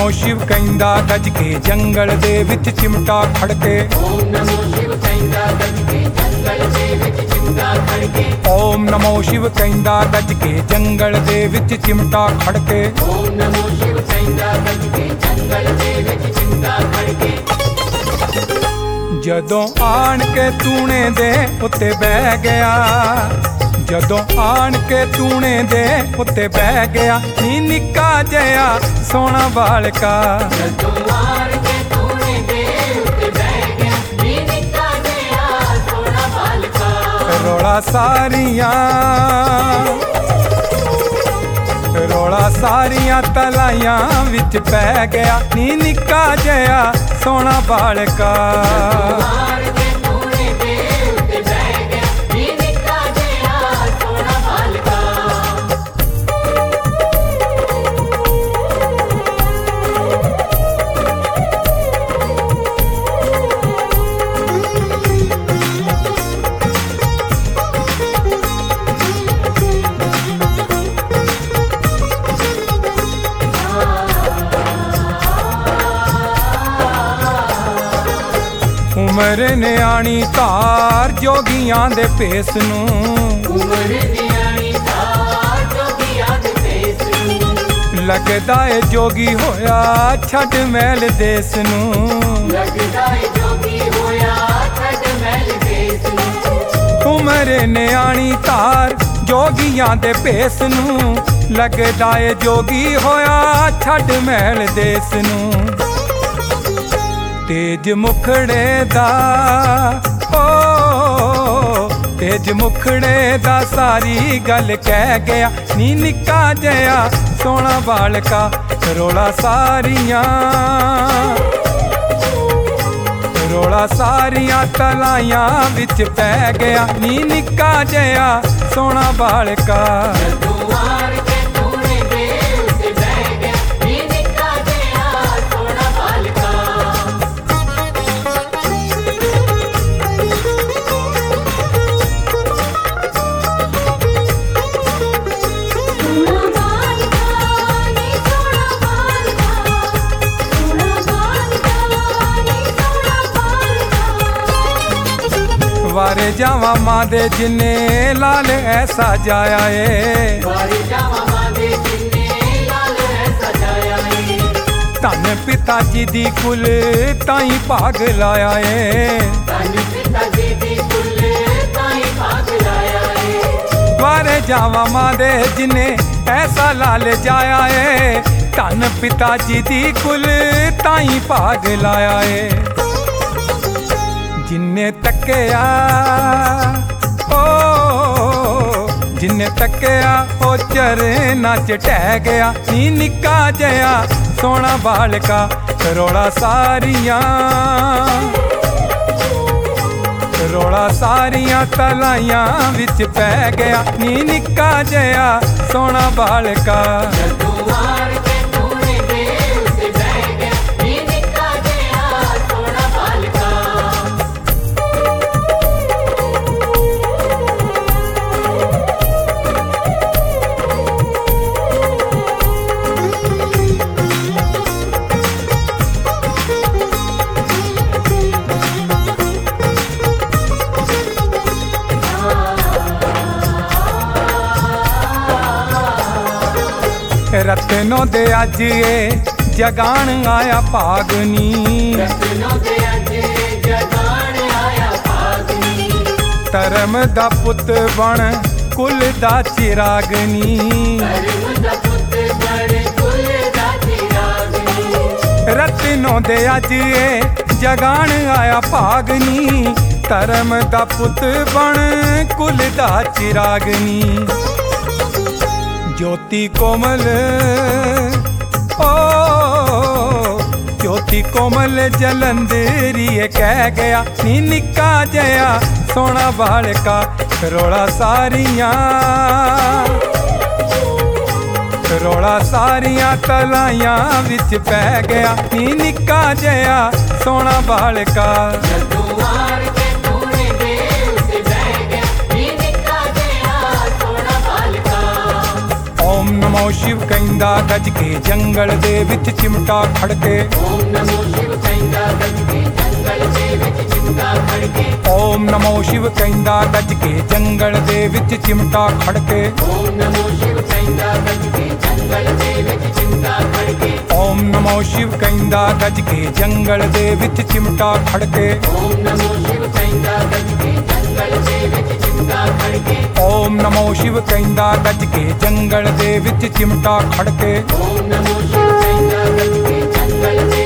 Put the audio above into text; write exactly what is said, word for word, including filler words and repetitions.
ਨਮੋ ਸ਼ਿਵ ਕਹਿੰਦਾ ਗੱਜ ਕੇ ਜੰਗਲ ਦੇ ਵਿੱਚ ਚਿਮਟਾ ਖੜਕੇ। ਓਮ ਨਮੋ ਸ਼ਿਵ ਕਹਿੰਦਾ ਗੱਜ ਕੇ ਜੰਗਲ ਦੇ ਵਿੱਚ ਚਿਮਟਾ ਖੜਕੇ। ਓਮ ਨਮੋ ਸ਼ਿਵ ਕਹਿੰਦਾ ਗੱਜ ਕੇ ਜੰਗਲ ਦੇ ਵਿੱਚ ਚਿਮਟਾ ਖੜਕੇ। ਓਮ ਨਮੋ ਸ਼ਿਵ ਕਹਿੰਦਾ ਗੱਜ ਕੇ ਜੰਗਲ ਦੇ ਵਿੱਚ ਚਿਮਟਾ ਖੜਕੇ। ਜਦੋਂ ਆਣ ਕੇ ਤੂਣੇ ਦੇ ਉੱਤੇ ਬਹਿ ਗਿਆ, ਜਦੋਂ ਆਣ ਕੇ ਤੂਣੇ ਦੇ ਉੱਤੇ ਬਹਿ ਗਿਆ ਨੀ ਨਿੱਕਾ ਜਿਹਾ ਸੋਹਣਾ ਬਾਲਕਾ। ਜਦੋਂ ਆਣ ਕੇ ਤੂਣੇ ਦੇ ਉੱਤੇ ਬਹਿ ਗਿਆ ਨੀ ਨਿੱਕਾ ਜਿਹਾ ਸੋਹਣਾ ਬਾਲਕਾ। ਰੌਲਾ ਸਾਰੀਆਂ ਰੌਲਾ ਸਾਰੀਆਂ ਤਲਾਈਆਂ ਵਿੱਚ ਪੈ ਗਿਆ ਨੀ ਨਿੱਕਾ ਜਿਹਾ ਸੋਹਣਾ ਬਾਲਕਾ। ਉਮਰ ਨਿਆਣੀ ਧਾਰ ਜੋਗੀਆਂ ਦੇ ਭੇਸ ਨੂੰ। ਉਮਰ ਨਿਆਣੀ ਧਾਰ ਜੋਗੀਆਂ ਦੇ ਭੇਸ ਨੂੰ। ਲੱਗਦਾ ਏ ਜੋਗੀ ਹੋਇਆ ਛੱਡ ਮਹਿਲ ਦੇਸ ਨੂੰ। ਲੱਗਦਾ ਏ ਜੋਗੀ ਹੋਇਆ ਛੱਡ ਮਹਿਲ ਦੇਸ ਨੂੰ। ਉਮਰ ਨਿਆਣੀ ਧਾਰ ਜੋਗੀਆਂ ਦੇ ਭੇਸ ਨੂੰ। ਲੱਗਦਾ ਏ ਜੋਗੀ ਹੋਇਆ ਛੱਡ ਮਹਿਲ ਦੇਸ ਨੂੰ। ਤੇਜ ਮੁਖੜੇ ਦਾ ਓ ਤੇਜ ਮੁਖੜੇ ਦਾ ਸਾਰੀ ਗੱਲ ਕਹਿ ਗਿਆ ਨੀ ਨਿੱਕਾ ਜਿਹਾ ਸੋਹਣਾ ਬਾਲਕਾ। ਰੌਲਾ ਸਾਰੀਆਂ ਰੌਲਾ ਸਾਰੀਆਂ ਤਲਾਈਆਂ ਵਿੱਚ ਪੈ ਗਿਆ ਨੀ ਨਿੱਕਾ ਜਿਹਾ ਸੋਹਣਾ ਬਾਲਕਾ। ਵਾਰੇ ਜਾਵਾਂ ਮਾਂ ਦੇ ਜਿੰਨੇ ਲਾਲ ਐਸਾ ਜਾਇਆ ਏ। ਵਾਰੇ ਜਾਵਾਂ ਮਾਂ ਦੇ ਜਿੰਨੇ ਲਾਲ ਐਸਾ ਜਾਇਆ ਏ। ਧੰਨ ਪਿਤਾ ਜੀ ਦੀ ਕੁਲ ਤਾਈ ਭਾਗ ਲਾਇਆ ਏ। ਧੰਨ ਪਿਤਾ ਜੀ ਦੀ ਕੁਲ ਤਾਈ ਭਾਗ ਲਾਇਆ ਏ। ਵਾਰੇ ਜਾਵਾਂ ਮਾਂ ਦੇ ਜਿੰਨੇ ਐਸਾ ਲਾਲ ਜਾਇਆ ਏ। ਧੰਨ ਪਿਤਾ ਜੀ ਦੀ ਕੁਲ ਤਾਈ ਭਾਗ ਲਾਇਆ ਏ। ਜਿੰਨੇ ਤੱਕਿਆ ਓ ਜਿੰਨੇ ਤੱਕਿਆ ਉਹ ਚਰਨਾਂ 'ਚ ਢਹਿ ਗਿਆ ਨੀ ਨਿੱਕਾ ਜਿਹਾ ਸੋਹਣਾ ਬਾਲਕਾ। ਰੌਲਾ ਸਾਰੀਆਂ ਰੌਲਾ ਸਾਰੀਆਂ ਤਲਾਈਆਂ ਵਿੱਚ ਪੈ ਗਿਆ ਨੀ ਨਿੱਕਾ ਜਿਹਾ ਸੋਹਣਾ ਬਾਲਕਾ। ਰਤਨੋਂ ਦੇ ਅੱਜ ਏ ਜਗਾਣ ਆਇਆ ਭਾਗਨੀ। ਰਤਨੋਂ ਦੇ ਅੱਜ ਜਗਾਣ ਆਇਆ ਭਾਗਨੀ। ਧਰਮ ਦਾ ਪੁੱਤ ਬਣ ਕੁਲ ਦਾ ਚਿਰਾਗਨੀ। ਧਰਮ ਦਾ ਪੁੱਤ ਬਣ ਕੁਲ ਦਾ ਚਿਰਾਗਨੀ। ਰਤਨੋਂ ਦੇ ਅੱਜ ਏ ਜਗਾਣ ਆਇਆ ਭਾਗਨੀ। ਧਰਮ ਦਾ ਪੁੱਤ ਬਣ ਕੁਲ ਦਾ ਚਿਰਾਗਨੀ। ज्योति कोमल ओ ज्योति कोमल जलंधरिए कह गया नी निक्का जया सोना बालका। रौला सारियां रौला सारियां तलाइयां विच पै गया नी निक्का जया सोना बालका। ओम नमो ਨਮੋ ਸ਼ਿਵ ਕਹਿੰਦਾ ਗੱਜ ਕੇ ਜੰਗਲ ਦੇ ਵਿੱਚ ਚਿਮਟਾ ਖੜਕੇ ਓਮ ਨਮੋ ਸ਼ਿਵ ਕਹਿੰਦਾ ਗੱਜ ਕੇ ਜੰਗਲ ਦੇ ਵਿੱਚ ਚਿਮਟਾ ਖੜਕੇ ਓਮ ਨਮੋ ਸ਼ਿਵ ਕਹਿੰਦਾ ਗੱਜ ਕੇ ਜੰਗਲ ਦੇ ਵਿੱਚ ਚਿਮਟਾ ਖੜਕੇ ਓਮ ਨਮੋ ਸ਼ਿਵ ਕਹਿੰਦਾ ਗੱਜ ਕੇ ਜੰਗਲ ਦੇ ਵਿੱਚ ਚਿਮਟਾ ਖੜਕੇ ਓਮ ਨਮੋ ਸ਼ਿਵ ਕਹਿੰਦਾ ਗੱਜ ਕੇ ਜੰਗਲ ਦੇ ਵਿੱਚ ਚਿਮਟਾ ਖੜਕੇ ਓਮ ਨਮੋ ਸ਼ਿਵ ਕਹਿੰਦਾ ਗੱਜ ਕੇ ਜੰਗਲ ਦੇ ਵਿੱਚ ਚਿਮਟਾ ਖੜਕੇ ਓਮ ਨਮੋ ਸ਼ਿਵ ਕਹਿੰਦਾ ਗੱਜ ਕੇ ਜੰਗਲ ਦੇ ਵਿੱਚ ਚਿਮਟਾ ਖੜਕੇ ਓਮ ਨਮੋ ਸ਼ਿਵ ਕਹਿੰਦਾ ਗੱਜ ਕੇ ਜੰਗਲ ਦੇ